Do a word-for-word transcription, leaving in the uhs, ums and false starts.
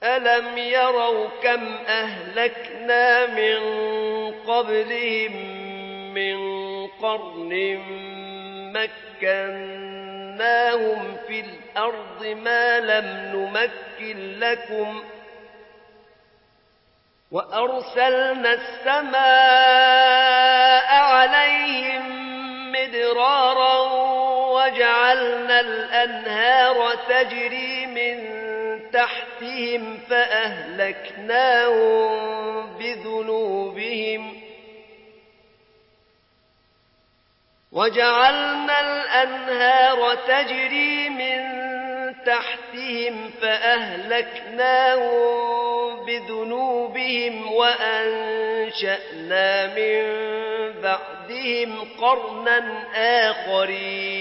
ألم يروا كم أهلكنا من قبلهم من قرن مكناهم في الأرض ما لم نمكن لكم وأرسلنا السماء عليهم مدرارا وجعلنا الأنهار تجري من تحتهم فأهلكناهم بذنوبهم وجعلنا الأنهار تجري من تحتهم فأهلكناهم بذنوبهم وأنشأنا من بعدهم قرنا آخرين